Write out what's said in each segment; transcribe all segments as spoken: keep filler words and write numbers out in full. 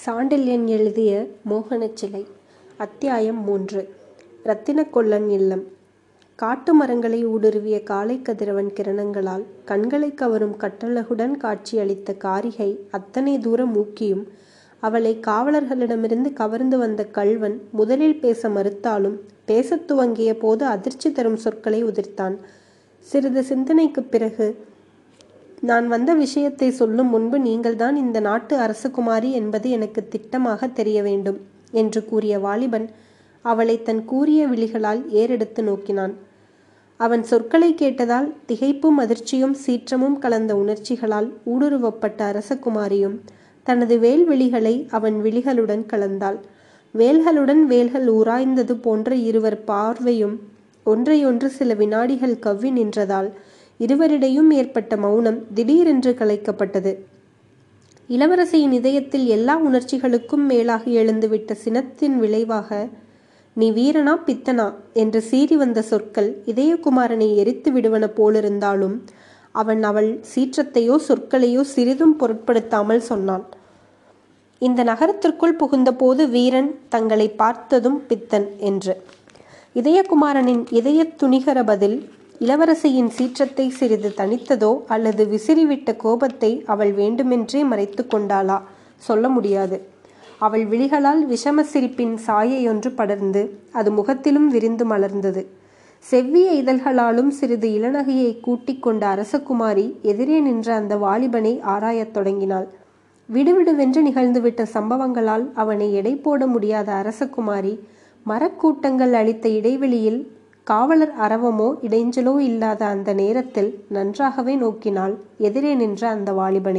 சாண்டில்யன் எழுதிய மோகனச் சிலை. அத்தியாயம் மூன்று. இரத்தினக்கொல்லன் இல்லம். காட்டு மரங்களை ஊடுருவிய காலை கதிரவன் கிரணங்களால் கண்களை கவரும் கட்டழகுடன் காட்சியளித்த காரிகை அத்தனை தூரம் மூக்கியும் அவளை காவலர்களிடமிருந்து கவர்ந்து வந்த கள்வன் முதலில் பேச மறுத்தாலும் பேசத் துவங்கிய போது அதிர்ச்சி தரும் சொற்களை உதிர்த்தான். சிறிது சிந்தனைக்குப் பிறகு, நான் வந்த விஷயத்தை சொல்லும் முன்பு நீங்கள்தான் இந்த நாட்டு அரசகுமாரி என்பது எனக்கு திட்டமாக தெரிய வேண்டும் என்று கூறிய வாலிபன் அவளை தன் கூரிய விழிகளால் ஏறெடுத்து நோக்கினான். அவன் சொற்களை கேட்டதால் திகைப்பும் அதிர்ச்சியும் சீற்றமும் கலந்த உணர்ச்சிகளால் ஊடுருவப்பட்ட அரசகுமாரியும் தனது வேல் விழிகளை அவன் விழிகளுடன் கலந்தாள். வேல்களுடன் வேல்கள் உராய்ந்தது போன்ற இருவர் பார்வையும் ஒன்றையொன்று சில வினாடிகள் கவ்வி நின்றதால் இருவரிடையும் ஏற்பட்ட மௌனம் திடீரென்று கலைக்கப்பட்டது. இளவரசியின் இதயத்தில் எல்லா உணர்ச்சிகளுக்கும் மேலாக எழுந்துவிட்ட சினத்தின் விளைவாக, நீ வீரனா பித்தனா என்று சீறி வந்த சொற்கள் இதயகுமாரனை எரித்து விடுவன போலிருந்தாலும் அவன் அவள் சீற்றத்தையோ சொற்களையோ சிறிதும் பொருட்படுத்தாமல் சொன்னான். இந்த நகரத்திற்குள் புகுந்த போது வீரன், தங்களை பார்த்ததும் பித்தன் என்று. இதயகுமாரனின் இதய துணிகர பதில் இளவரசியின் சீற்றத்தை சிறிது தணித்ததோ அல்லது விசிறிவிட்ட கோபத்தை அவள் வேண்டுமென்றே மறைத்து கொண்டாளா சொல்ல முடியாது. அவள் விழிகளால் விஷம சிரிப்பின் சாயையொன்று படர்ந்து அது முகத்திலும் விரிந்து மலர்ந்தது. செவ்விய இதழ்களாலும் சிறிது இளநகையை கூட்டிக் கொண்ட அரசகுமாரி எதிரே நின்ற அந்த வாலிபனை ஆராயத் தொடங்கினாள். விடுவிடுவென்று நிகழ்ந்துவிட்ட சம்பவங்களால் அவனை எடை போட முடியாத அரசகுமாரி மரக்கூட்டங்கள் அளித்த இடைவெளியில் காவலர் அரவமோ இடைஞ்சலோ இல்லாத அந்த நேரத்தில் நன்றாகவே நோக்கினாள் எதிரே நின்ற அந்த வாலிபனை.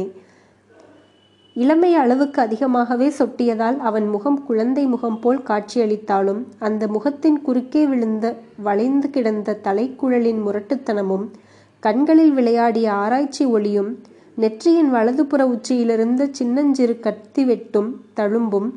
இளமை அளவுக்கு அதிகமாகவே சொட்டியதால் அவன் முகம் குழந்தை முகம் போல் காட்சியளித்தாலும் அந்த முகத்தின் குறுக்கே விழுந்த வளைந்து கிடந்த தலைக்குழலின் முரட்டுத்தனமும் கண்களில் விளையாடிய ஆராய்ச்சி ஒளியும் நெற்றியின் வலதுபுற உச்சியிலிருந்து சின்னஞ்சிறு கத்தி வெட்டும் தழும்பும்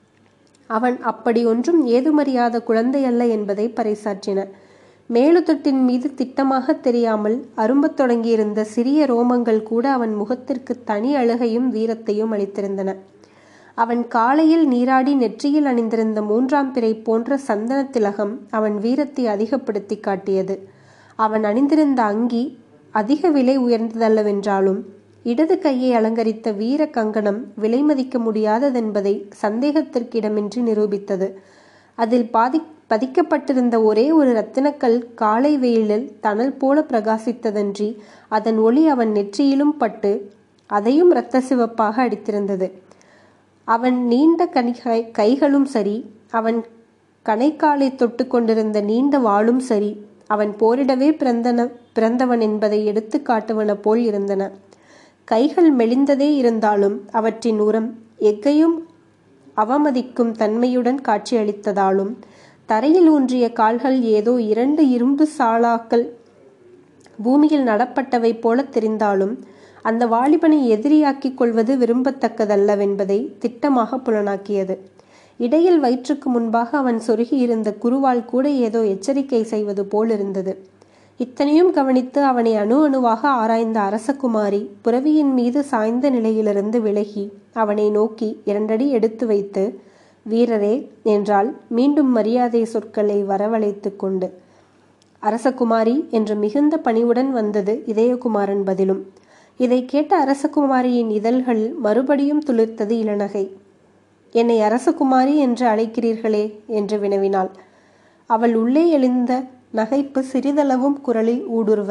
அவன் அப்படி ஒன்றும் ஏதுமறியாத குழந்தை அல்ல என்பதை பறைசாற்றின. மேலுதட்டின் மீது திட்டமாக தெரியாமல் அரும்பத் தொடங்கியிருந்த சிறிய ரோமங்கள் கூட அவன் முகத்திற்கு தனி அழகையும் வீரத்தையும் அளித்திருந்தன. அவன் காலையில் நீராடி நெற்றியில் அணிந்திருந்த மூன்றாம் பிறை போன்ற சந்தன திலகம் அவன் வீரத்தை அதிகப்படுத்தி காட்டியது. அவன் அணிந்திருந்த அங்கி அதிக விலை உயர்ந்ததல்லவென்றாலும் இடது கையை அலங்கரித்த வீர கங்கணம் விலை மதிக்க முடியாததென்பதை சந்தேகத்திற்கிடமின்றி நிரூபித்தது. அதில் பாதி பதிக்கப்பட்டிருந்த ஒரே ஒரு இரத்தினக்கல் காலை வெயிலில் தணல் போல பிரகாசித்ததன்றி அதன் ஒளி அவன் நெற்றியிலும் பட்டு அதையும் இரத்த சிவப்பாக அடித்திருந்தது. அவன் நீண்ட கனி கைகளும் சரி, அவன் கணைக்காலை தொட்டு கொண்டிருந்த நீண்ட வாளும் சரி, அவன் போரிடவே பிறந்தன பிறந்தவன் என்பதை எடுத்து காட்டுவன போல் இருந்தன. கைகள் மெலிந்ததே இருந்தாலும் அவற்றின் உரம் எக்கையும் அவமதிக்கும் தன்மையுடன் காட்சியளித்ததாலும் தரையில் ஊன்றிய கால்கள் ஏதோ இரண்டு இரும்பு சாளாக்கள் பூமியில் நடப்பட்டவை போல தெரிந்தாலும் அந்த வாலிபனை எதிரியாக்கிக் கொள்வது விரும்பத்தக்கதல்லவென்பதை திட்டமாக புலனாக்கியது. இடையில் வயிற்றுக்கு முன்பாக அவன் சொருகியிருந்த குருவால் கூட ஏதோ எச்சரிக்கை செய்வது போலிருந்தது. இத்தனையும் கவனித்து அவனை அணு அணுவாக ஆராய்ந்த அரசகுமாரி புரவியின் மீது சாய்ந்த நிலையிலிருந்து விலகி அவனை நோக்கி இரண்டடி எடுத்து வைத்து, வீரரே என்றால் மீண்டும் மரியாதை சொற்களை வரவழைத்து கொண்டு. அரசகுமாரி என்று மிகுந்த பணிவுடன் வந்தது இதயகுமாரன் பதிலும். இதை கேட்ட அரசகுமாரியின் இதழ்கள் மறுபடியும் துளிர்த்தது இளநகை. என்னை அரசகுமாரி என்று அழைக்கிறீர்களே என்று வினவினாள். அவள் உள்ளே எழுந்த நகைப்பு சிறிதளவும் குரலில் ஊடுருவ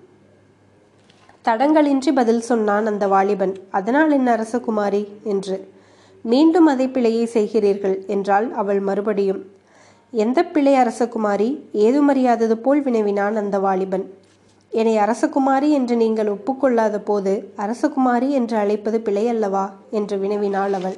தடங்களின்றி பதில் சொன்னான் அந்த வாலிபன். அதனால் என்ன அரசகுமாரி என்று. மீண்டும் அதே பிழையை செய்கிறீர்கள் என்றாள் அவள் மறுபடியும். எந்த பிழை அரசகுமாரி? ஏதுமறியாதது போல் வினவினான் அந்த வாலிபன். என்னை அரசகுமாரி என்று நீங்கள் ஒப்புக்கொள்ளாத போது அரசகுமாரி என்று அழைப்பது பிழை அல்லவா என்று வினவினாள் அவள்.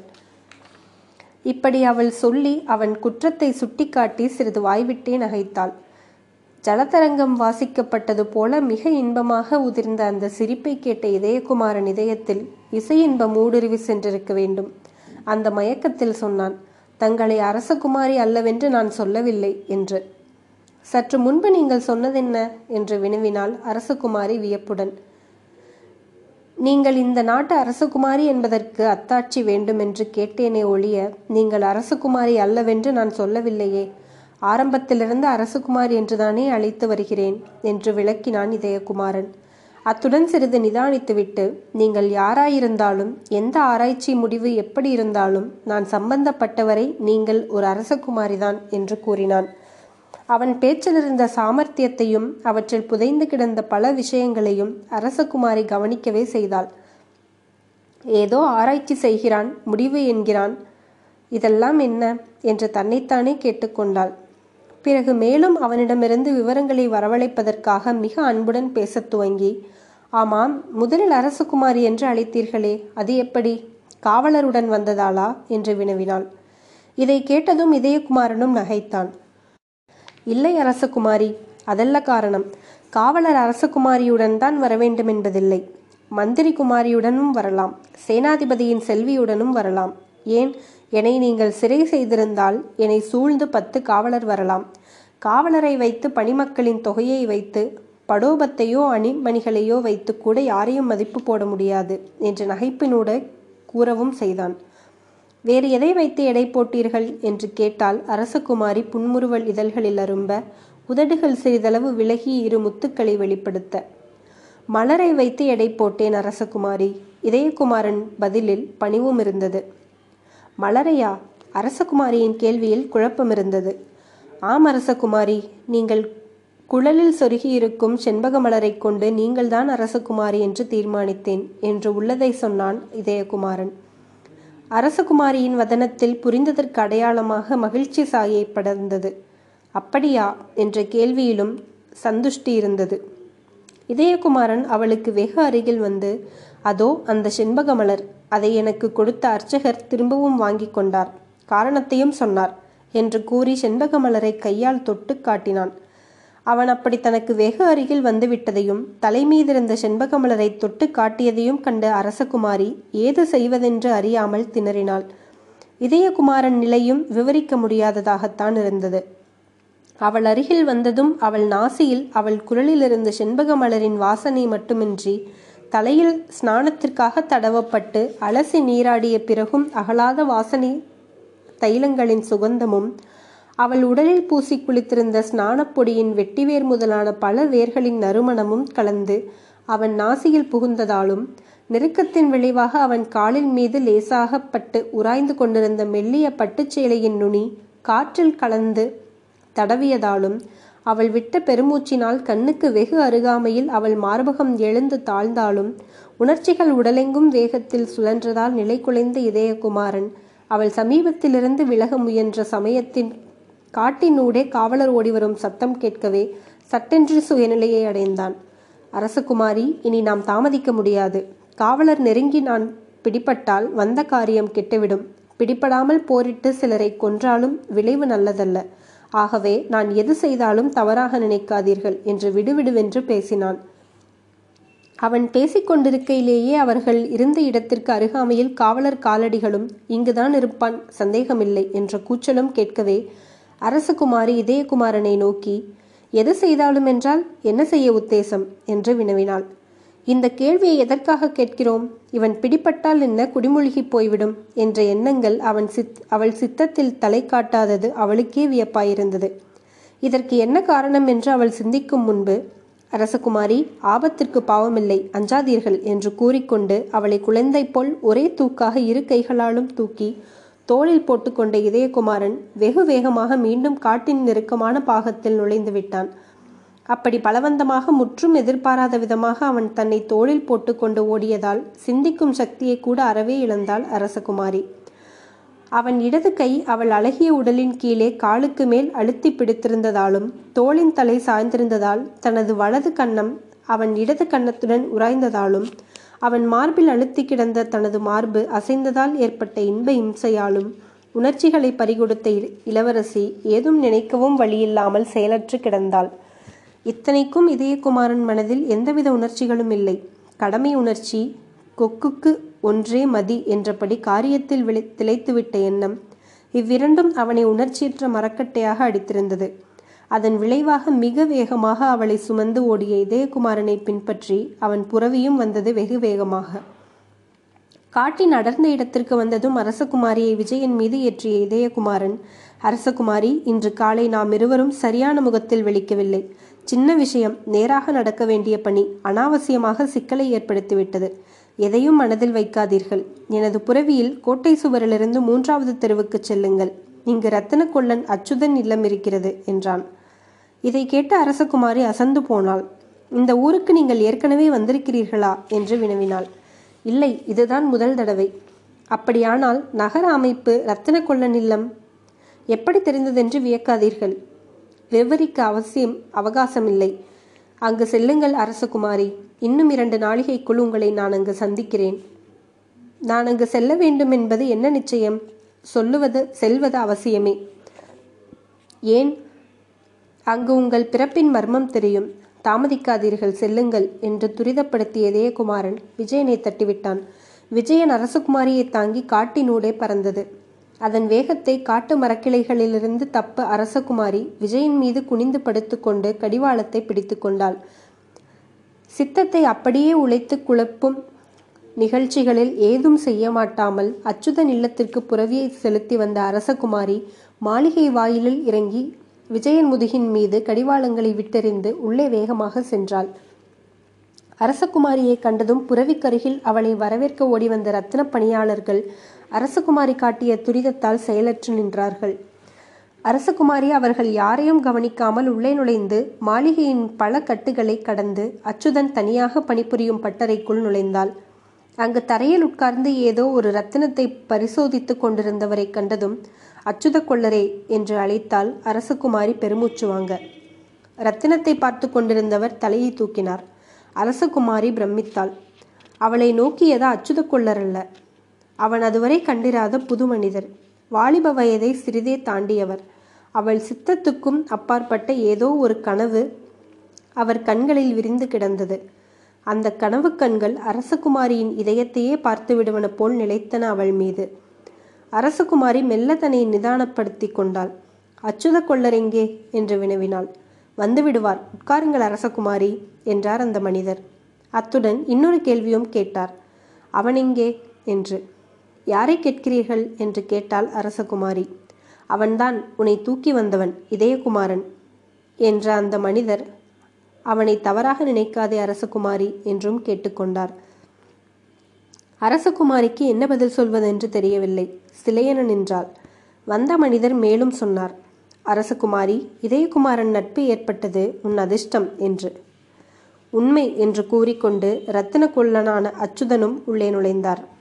இப்படி அவள் சொல்லி அவன் குற்றத்தை சுட்டிக்காட்டி சிறிது வாய்விட்டே நகைத்தாள். ஜலதரங்கம் வாசிக்கப்பட்டது போல மிக இன்பமாக உதிர்ந்த அந்த சிரிப்பை கேட்ட இதயகுமாரன் இதயத்தில் இசை இன்பம் ஊடுருவி சென்றிருக்க வேண்டும். அந்த மயக்கத்தில் சொன்னான், தங்களை அரசகுமாரி அல்லவென்று நான் சொல்லவில்லை என்று. சற்று முன்பு நீங்கள் சொன்னதென்ன என்று வினவினாள் அரசகுமாரி வியப்புடன். நீங்கள் இந்த நாட்டு அரசகுமாரி என்பதற்கு அத்தாட்சி வேண்டும் என்று கேட்டேனே ஒழிய நீங்கள் அரசகுமாரி அல்லவென்று நான் சொல்லவில்லையே. ஆரம்பத்திலிருந்து அரசகுமாரி என்றுதானே அழைத்து வருகிறேன் என்று விளக்கினான் இதயகுமாரன். அத்துடன் சிறிது நிதானித்துவிட்டு, நீங்கள் யாராயிருந்தாலும் எந்த ஆராய்ச்சி முடிவு எப்படி இருந்தாலும் நான் சம்பந்தப்பட்டவரை நீங்கள் ஒரு அரசகுமாரிதான் என்று கூறினான். அவன் பேச்சிலிருந்த சாமர்த்தியத்தையும் அவற்றில் புதைந்து கிடந்த பல விஷயங்களையும் அரசகுமாரி கவனிக்கவே செய்தாள். ஏதோ ஆராய்ச்சி செய்கிறான், முடிவு என்கிறான், இதெல்லாம் என்ன என்று தன்னைத்தானே கேட்டுக்கொண்டாள். பிறகு மேலும் அவனிடமிருந்து விவரங்களை வரவழைப்பதற்காக மிக அன்புடன் பேசத் துவங்கி, ஆமாம், முதலில் அரசகுமாரி என்று அழைத்தீர்களே, அது எப்படி? காவலருடன் வந்ததாளா என்று வினவினாள். இதை கேட்டதும் இதயகுமாரனும் நகைத்தான். இல்லை அரசகுமாரி, அதல்ல காரணம். காவலர் அரசகுமாரியுடன் தான் வரவேண்டும் என்பதில்லை. மந்திரி குமாரியுடனும் வரலாம், சேனாதிபதியின் செல்வியுடனும் வரலாம். ஏன், என்னை நீங்கள் சிறை செய்திருந்தால் என்னை சூழ்ந்து பத்து காவலர் வரலாம். காவலரை வைத்து பணிமக்களின் தொகையை வைத்து படோபத்தையோ அணிமணிகளையோ வைத்து கூட யாரையும் மதிப்பு போட முடியாது என்று நகைப்பினூட கூறவும் செய்தான். வேறு எதை வைத்து எடை போட்டீர்கள் என்று கேட்டால் அரசகுமாரி புன்முறுவல் இதழ்களில் அரும்ப, உதடுகள் சிறிதளவு விலகி இரு முத்துக்களை வெளிப்படுத்த, மலரை வைத்து எடை போட்டேன் அரசகுமாரி. இதயகுமாரன் பதிலில் பணிவும் இருந்தது. மலரையா? அரசகுமாரியின் கேள்வியில் குழப்பம் இருந்தது. ஆம் அரசகுமாரி, நீங்கள் குழலில் சொருகியிருக்கும் செண்பக மலரை கொண்டு நீங்கள்தான் அரசகுமாரி என்று தீர்மானித்தேன் என்று உள்ளதை சொன்னான் இதயகுமாரன். அரசகுமாரியின் வதனத்தில் புரிந்ததற்கு அடையாளமாக மகிழ்ச்சி சாயை படர்ந்தது. அப்படியா என்ற கேள்வியிலும் சந்துஷ்டி இருந்தது. இதயகுமாரன் அவளுக்கு வெகு அருகில் வந்து, அதோ அந்த செண்பக மலர், அதை எனக்கு கொடுத்த அர்ச்சகர் திரும்பவும் வாங்கி கொண்டார், காரணத்தையும் சொன்னார் என்று கூறி செண்பக மலரை கையால் தொட்டு காட்டினான். அவன் அப்படி தனக்கு வெகு அருகில் வந்துவிட்டதையும் தலைமீதிருந்த செண்பக மலரை தொட்டு காட்டியதையும் கண்ட அரசகுமாரி ஏது செய்வதென்று அறியாமல் திணறினாள். இதயகுமாரன் நிலையும் விவரிக்க முடியாததாகத்தான் இருந்தது. அவள் அருகில் வந்ததும் அவள் நாசியில் அவள் குரலிலிருந்து செண்பக மலரின் வாசனை மட்டுமின்றி தலையில் ஸ்நானத்திற்காக தடவப்பட்டு அலசி நீராடிய பிறகும் அகலாத வாசனை தைலங்களின் சுகந்தமும், அவள் உடலில் பூசி குளித்திருந்த ஸ்நானப்பொடியின் வெட்டிவேர் முதலான பல வேர்களின் நறுமணமும் கலந்து அவன் நாசியில் புகுந்ததாலும், நெருக்கத்தின் விளைவாக அவன் காலின் மீது லேசாகப்பட்டு உராய்ந்து கொண்டிருந்த மெல்லிய பட்டுச்சேலையின் நுனி காற்றில் கலந்து தடவியதாலும், அவள் விட்ட பெருமூச்சினால் கண்ணுக்கு வெகு அருகாமையில் அவள் மார்பகம் எழுந்து தாழ்ந்தாலும், உணர்ச்சிகள் உடலெங்கும் வேகத்தில் சுழன்றதால் நிலை குலைந்த இதயகுமாரன் அவள் சமீபத்திலிருந்து விலக முயன்ற சமயத்தின் காட்டினூடே காவலர் ஓடிவரும் சத்தம் கேட்கவே சட்டென்று சுயநிலையை அடைந்தான். அரசகுமாரி, இனி நாம் தாமதிக்க முடியாது. காவலர் நெருங்கி நான் பிடிபட்டால் வந்த காரியம் கெட்டுவிடும். பிடிபடாமல் போரிட்டு சிலரை கொன்றாலும் விளைவு நல்லதல்ல. ஆகவே நான் எது செய்தாலும் தவறாக நினைக்காதீர்கள் என்று விடுவிடுவென்று பேசினான். அவன் பேசிக்கொண்டிருக்கையிலேயே அவர்கள் இருந்த இடத்திற்கு அருகாமையில் காவலர் காலடிகளும் இங்குதான் இருப்பான், சந்தேகமில்லை என்ற கூச்சலும் கேட்கவே அரசகுமாரி இதயகுமாரனை நோக்கி, எது செய்தாலும் என்றால் என்ன செய்ய உத்தேசம் என்று வினவினாள். இந்த கேள்வியை எதற்காக கேட்கிறோம்? இவன் பிடிபட்டால் என்ன, குடிமூழ்கி போய்விடும் என்ற எண்ணங்கள் அவன் சித் அவள் சித்தத்தில் தலை காட்டாதது அவளுக்கே வியப்பாயிருந்தது. இதற்கு என்ன காரணம் என்று அவள் சிந்திக்கும் முன்பு, அரசகுமாரி, ஆபத்திற்கு பாவமில்லை, அஞ்சாதீர்கள் என்று கூறிக்கொண்டு அவளை குழந்தை போல் ஒரே தூக்காக இரு கைகளாலும் தூக்கி தோளில் போட்டுக்கொண்ட இதயகுமாரன் வெகு வேகமாக மீண்டும் காட்டின் நெருக்கமான பாகத்தில் நுழைந்து விட்டான். அப்படி பலவந்தமாக முற்றும் எதிர்பாராத விதமாக அவன் தன்னை தோளில் போட்டுக்கொண்டு ஓடியதால் சிந்திக்கும் சக்தியை கூட அறவே இழந்தாள் அரசகுமாரி. அவன் இடது கை அவள் அழகிய உடலின் கீழே காலுக்கு மேல் அழுத்தி பிடித்திருந்ததாலும், தோளின் தலை சாய்ந்திருந்ததால் தனது வலது கன்னம் அவன் இடது கன்னத்துடன் உராய்ந்ததாலும், அவன் மார்பில் அழுத்தி கிடந்த தனது மார்பு அசைந்ததால் ஏற்பட்ட இன்ப இம்சையாலும் உணர்ச்சிகளை பறிகொடுத்த இளவரசி ஏதும் நினைக்கவும் வழியில்லாமல் செயலற்று கிடந்தாள். இத்தனைக்கும் இதயகுமாரன் மனதில் எந்தவித உணர்ச்சிகளும் இல்லை. கடமை உணர்ச்சி, கொக்குக்கு ஒன்றே மதி என்றபடி காரியத்தில் விளை திளைத்துவிட்ட எண்ணம், இவ்விரண்டும் அவனை உணர்ச்சியற்ற மரக்கட்டையாக அடித்திருந்தது. அதன் விளைவாக மிக வேகமாக அவளை சுமந்து ஓடிய இதயகுமாரனை பின்பற்றி அவன் புறவியும் வந்தது வெகு வேகமாக. காட்டின் அடர்ந்த இடத்திற்கு வந்ததும் அரசகுமாரியை விஜயன் மீது ஏற்றிய இதயகுமாரன், அரசகுமாரி, இன்று காலை நாம் இருவரும் சரியான முகத்தில் வெளிக்கவில்லை. சின்ன விஷயம், நேராக நடக்க வேண்டிய பணி அனாவசியமாக சிக்கலை ஏற்படுத்திவிட்டது. எதையும் மனதில் வைக்காதீர்கள். எனது புறவியில் கோட்டை சுவரிலிருந்து மூன்றாவது தெருவுக்கு செல்லுங்கள். இங்கு ரத்தின கொல்லன் அச்சுதன் இல்லம் இருக்கிறது என்றான். இதை கேட்ட அரசகுமாரி அசந்து போனாள். இந்த ஊருக்கு நீங்கள் ஏற்கனவே வந்திருக்கிறீர்களா என்று வினவினாள். இல்லை, இதுதான் முதல் தடவை. அப்படியானால் நகர அமைப்பு ரத்தின கொல்லன் இல்லம் எப்படி தெரிந்ததென்று வியக்காதீர்கள். விவரிக்க அவசியம் அவகாசமில்லை. அங்கு செல்லுங்கள் அரசகுமாரி. இன்னும் இரண்டு நாளிகைக்குள் உங்களை நான் அங்கு சந்திக்கிறேன். நான் அங்கு செல்ல வேண்டும் என்பது என்ன நிச்சயம்? சொல்லுவது செல்வது அவசியமே. ஏன்? அங்கு உங்கள் பிறப்பின் மர்மம் தெரியும். தாமதிக்காதீர்கள், செல்லுங்கள் என்று துரிதப்படுத்திய இதயகுமாரன் விஜயனை தட்டிவிட்டான். விஜயன் அரசகுமாரியை தாங்கி காட்டினூடே பறந்தது. அதன் வேகத்தை காட்டு மரக்கிளைகளிலிருந்து தப்ப அரசகுமாரி விஜயன் மீது குனிந்து படுத்துக்கொண்டு கடிவாளத்தை பிடித்து கொண்டாள். சித்தத்தை அப்படியே உழைத்து குழப்பும் நிகழ்ச்சிகளில் ஏதும் செய்ய மாட்டாமல் அச்சுதன் இல்லத்திற்கு புறவியை செலுத்தி வந்த அரசகுமாரி மாளிகை வாயிலில் இறங்கி விஜயன் முதுகின் மீது கடிவாளங்களை விட்டெறிந்து உள்ளே வேகமாக சென்றாள். அரசகுமாரியை கண்டதும் புறவிக்கருகில் அவளை வரவேற்க ஓடி வந்த ரத்தின பணியாளர்கள் அரசகுமாரி காட்டிய துரிதத்தால் செயலற்று நின்றார்கள். அரசகுமாரி அவர்கள் யாரையும் கவனிக்காமல் உள்ளே நுழைந்து மாளிகையின் பல கட்டுகளை கடந்து அச்சுதன் தனியாக பணிபுரியும் பட்டறைக்குள் நுழைந்தாள். அங்கு தரையில் உட்கார்ந்து ஏதோ ஒரு ரத்தினத்தை பரிசோதித்து கொண்டிருந்தவரை கண்டதும் அச்சுத கொள்ளரே என்று அழைத்தால் அரசகுமாரி பெருமூச்சு வாங்க. ரத்தினத்தை பார்த்து கொண்டிருந்தவர் தலையை தூக்கினார். அரசகுமாரி பிரமித்தாள். அவளை நோக்கியதா அச்சுத கொள்ளர் அல்ல. அவன் அதுவரை கண்டிராத புது மனிதர். வாலிப வயதை சிறிதே தாண்டியவர். அவள் சித்தத்துக்கும் அப்பாற்பட்ட ஏதோ ஒரு கனவு அவர் கண்களில் விரிந்து கிடந்தது. அந்த கனவு கண்கள் அரசகுமாரியின் இதயத்தையே பார்த்து விடுவன போல் நிலைத்தன அவள் மீது. அரசகுமாரி மெல்ல தன்னை நிதானப்படுத்தி கொண்டாள். அச்சுத கொள்ளர் எங்கே என்று வினவினாள். வந்து விடுவார், உட்காருங்கள் அரசகுமாரி என்றார் அந்த மனிதர். அத்துடன் இன்னொரு கேள்வியும் கேட்டார். அவன் எங்கே என்று. யாரை கேட்கிறீர்கள் என்று கேட்டாள் அரசகுமாரி. அவன்தான் உன்னை தூக்கி வந்தவன், இதயகுமாரன் என்ற அந்த மனிதர். அவனை தவறாக நினைக்காதே அரசகுமாரி என்றும் கேட்டுக்கொண்டார். அரசகுமாரிக்கு என்ன பதில் சொல்வதென்று தெரியவில்லை. சிலையென நின்றாள். வந்த மனிதர் மேலும் சொன்னார். அரசகுமாரி, இதயகுமாரன் நட்பு ஏற்பட்டது உன் அதிர்ஷ்டம் என்று. உண்மை என்று கூறிக்கொண்டு இரத்தின கொல்லனான அச்சுதனும் உள்ளே நுழைந்தார்.